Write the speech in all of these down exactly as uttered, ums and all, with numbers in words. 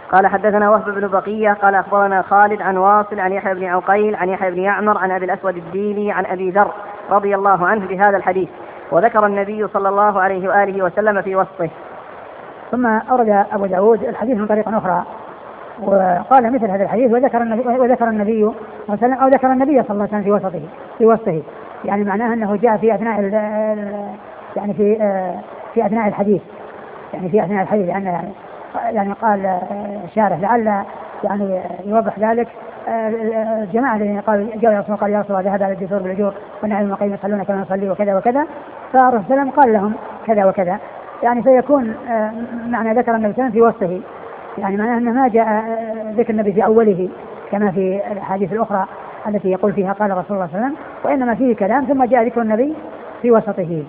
قال حدثنا وهب بن بقية قال أخبرنا خالد عن واصل عن يحيى بن عقيل عن يحيى بن يعمر عن أبي الأسود الديلي عن أبي ذر رضي الله عنه بهذا الحديث، وذكر النبي صلى الله عليه وآله وسلم في وسطه. ثم أورد أبو داود الحديث من طريق أخرى وقال مثل هذا الحديث وذكر النبي وذكر النبي وسلم أو ذكر النبي صلى الله عليه وسلم في وسطه في وسطه يعني معناه أنه جاء في أثناء يعني في في أثناء الحديث يعني في أثناء الحديث يعني يعني قال شارح لعل يعني يوضح ذلك. الجماعة الذين قالوا جاءوا يا رسول قال يا رسول الله ذهب على الدثور بالأجور والنعيم المقيم يصلون كما نصلي وكذا وكذا، فالرسول صلى الله عليه وسلم قال لهم كذا وكذا يعني فيكون معنى ذكر النبي صلى الله عليه وسلم في وسطه يعني معناه أنه ما جاء ذكر النبي في أوله كما في الحديث الأخرى التي يقول فيها قال رسول الله صلى الله عليه وسلم، وإنما فيه كلام ثم جاء ذكر النبي في وسطه.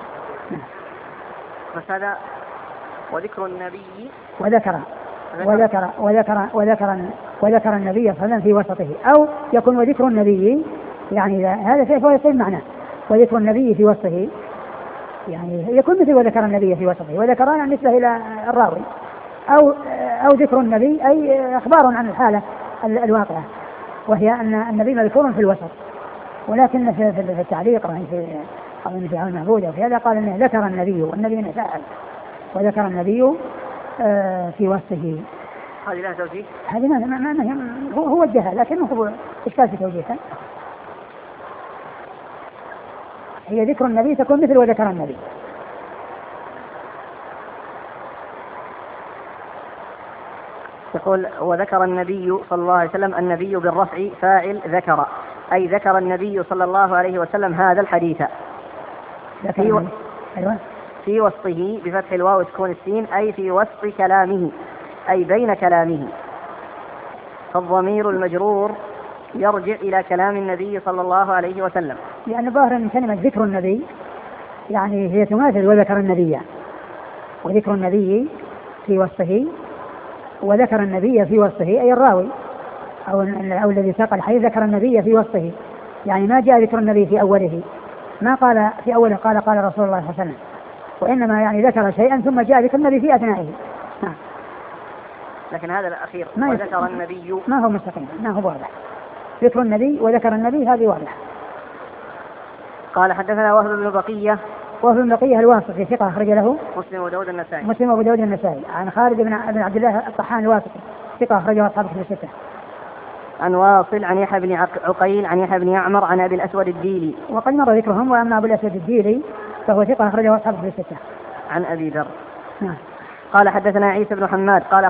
فهذا وذكر النبي وذكر وذكر وذكر وذكر وذكر النبي صلى الله عليه وسلم في وسطه، أو يكون وذكر النبي يعني هذا فهو يصير معناه وذكر النبي في وسطه يعني يكون مثل وذكر النبي في وسطه، وذكر يعني نسبة إلى الراوي، أو أو ذكر النبي أي إخبار عن الحالة الواقعة وهي أن النبي مذكور في الوسط، ولكن في التعليق في أو في عون المعبود أو في هذا قال إنه ذكر النبي والنبي نفعل وذكر النبي آه في وسطه. هذه لها توجيه؟ هذه ما ما ما هو هو وجهها لكنه هو إشكال في توجيهها. هي ذكر النبي تكون مثل وذكر النبي. يقول وذكر النبي صلى الله عليه وسلم النبي بالرفع فاعل ذكر أي ذكر النبي صلى الله عليه وسلم هذا الحديث في, و... أيوة. في وسطه بفتح الواو وسكون السين أي في وسط كلامه أي بين كلامه، فالضمير المجرور يرجع إلى كلام النبي صلى الله عليه وسلم. يعني ظاهر من كلمة ذكر النبي يعني هي تماثل وذكر النبي، وذكر النبي في وسطه وذكر النبي في وسطه أي الراوي أو, أو الذي ساق الحديث ذكر النبي في وسطه يعني ما جاء ذكر النبي في أوله، ما قال في أوله قال قال رسول الله صلى الله عليه وسلم، وإنما يعني ذكر شيئا ثم جاء ذكر النبي في أثنائه. لكن هذا الأخير وذكر النبي ما هو مستقيم ما هو واضح، ذكر النبي وذكر النبي هذه واضح. قال حدثنا وهب بن بقية وهب بن بقية الواسطي ثقة أخرج له مسلم وداود النسائي مسلم وداود النسائي عن خالد بن عبد الله الطحان الواسطي ثقة أخرجه أصحاب الكتب الستة. عن واصل عن يحيى بن عقيل عن يحيى بن يعمر عن أبي الأسود الديلي وقد مر ذكرهم، وأما أبو الأسود الديلي فهو ثقة أخرجه أصحاب الكتب الستة. عن أبي ذر. نعم. قال حدثنا عيسى بن حماد قال